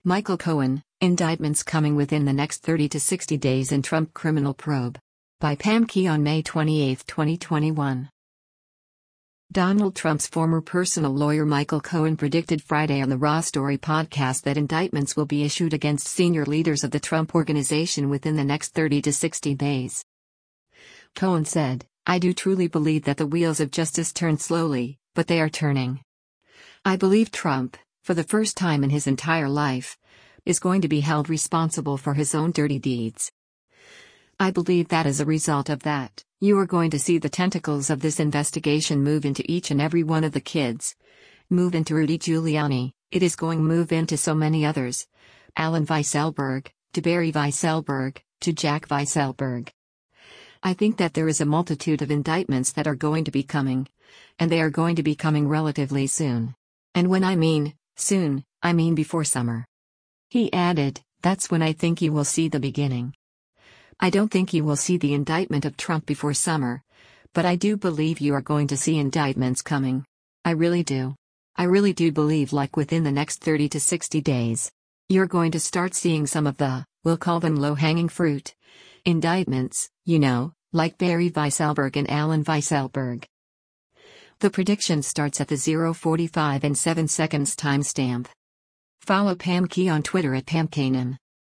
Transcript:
Michael Cohen, indictments coming within the next 30 to 60 days in Trump criminal probe. By Pam Key on May 28, 2021. Donald Trump's former personal lawyer Michael Cohen predicted Friday on the Raw Story podcast that indictments will be issued against senior leaders of the Trump Organization within the next 30 to 60 days. Cohen said, "I do truly believe that the wheels of justice turn slowly, but they are turning. I believe Trump, for the first time in his entire life, is going to be held responsible for his own dirty deeds. I believe that as a result of that, you are going to see the tentacles of this investigation move into each and every one of the kids. Move into Rudy Giuliani, it is going to move into so many others. Allen Weisselberg, to Barry Weisselberg, to Jack Weisselberg. I think that there is a multitude of indictments that are going to be coming. And they are going to be coming relatively soon. And when I mean soon, I mean before summer." He added, "That's when I think you will see the beginning. I don't think you will see the indictment of Trump before summer, but I do believe you are going to see indictments coming. I really do. I really do believe like within the next 30 to 60 days. You're going to start seeing some of the, we'll call them low-hanging fruit, indictments, like Barry Weisselberg and Allen Weisselberg." The prediction starts at the 0:45 and 7 seconds timestamp. Follow Pam Key on Twitter at PamKanan.